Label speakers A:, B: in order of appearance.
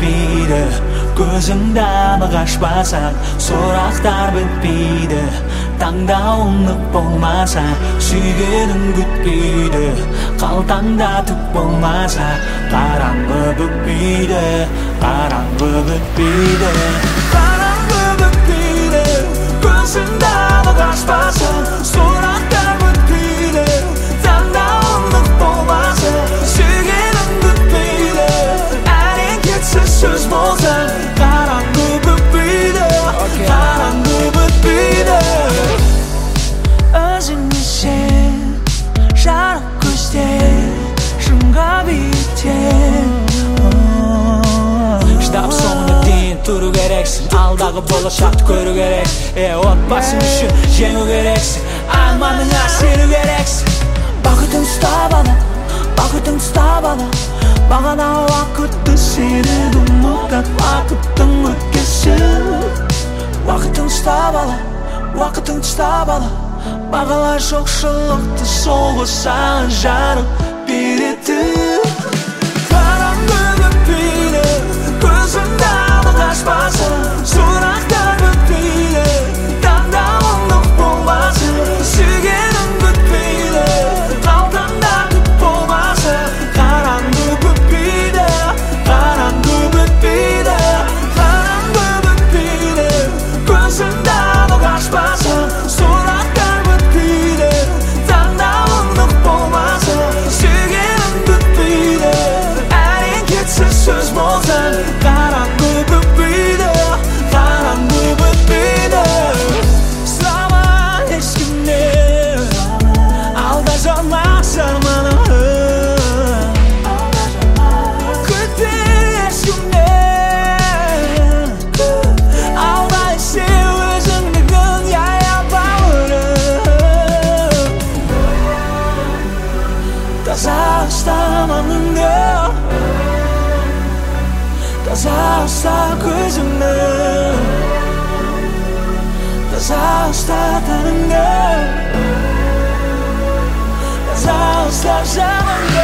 A: bitmeydi. Gözümde bakışmasan soraklar bitmeydi. Tangdağımlık olmasa suygenim gütmeydi. Kaltanda tüp olmasa karangı bitmeydi. Karangı bitmeydi. Karangı bitmeydi. Gözümde bakışmasan soraklar bitmeydi. Tangdağımlık olmasa suygenim gütmeydi. Erin geçse söz bolsa karangı bitmeydi. Karangı bitmeydi. Özünü sen жарық көздер шыңға биіктен Шыдап соңына дейін тұру керексің, алдағы болашақты көру керек. Отбасың үшін жеңу керексің, арманыңа сену керексің. Бақытың ұстап ала, бақытың ұстап ала. Бағана уақытты сені ұмытат, уақыттың өткесін. Уақытың ұстап ала, уақытың ұстап ала. Бағалар жоқшылықты сол саған жарық береді. Қараңғы бітпейді, көзімді алып ашпаса, сұрақтар бітпейді. Таңдауымдық болмаса, сүйгенім бітпейді. Қалтамда түк болмаса, қараңғы бітпейді. Қараңғы бітпейді, қараңғы бітпейді. Көзімді алып ашпаса, söz bolsan karangı bitmeydi. Karangı bitmeydi. Zaman eskimde aldajamaz armanımı. Kütme eskimde aldaysa özünde dünyaya bağırım. Taza ıslamanında Таза ұста көзімді, таза ұста тәнімді, таза ұста жанымды.